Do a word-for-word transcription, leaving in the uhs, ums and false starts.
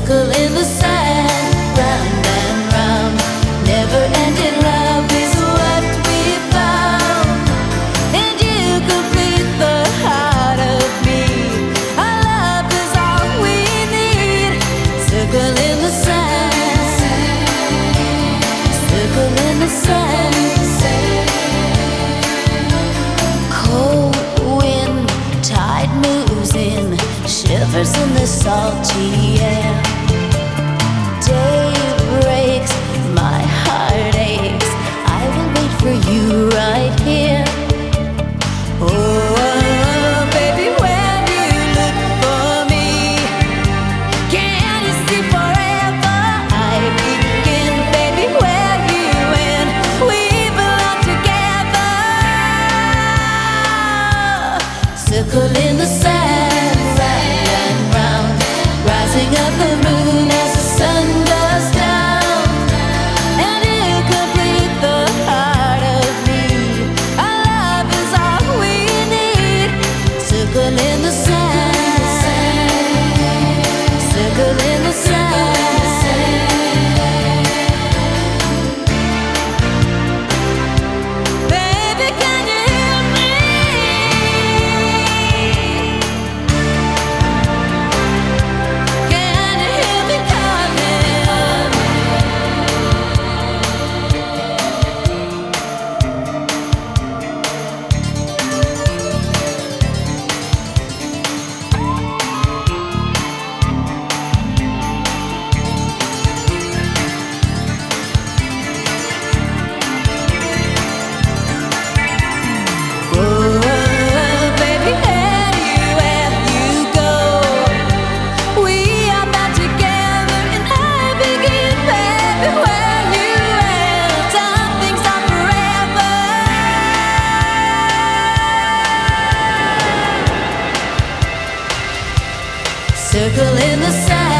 Circle in the sand, round and round. Never-ending love is what we found, and you complete the heart of me. Our love is all we need. Circle in the sand, circle in the sand. Cold wind, tide moves in, shivers in the salty air. Day breaks, my heart aches. I will wait for you right here. Oh, baby, when you look for me, can you see forever? I begin, baby, where you end. We belong together. Circle in the sand, round and round, rising up the moon as the sun goes down, and you complete the heart of me. Our love is all we need. Circle in the sand, circle in the sand. Baby, can you hear me? Can you hear me coming? Oh, baby, anywhere you go, we are bound together, and I begin, baby, where you end. Some things are forever. Circle in the sand.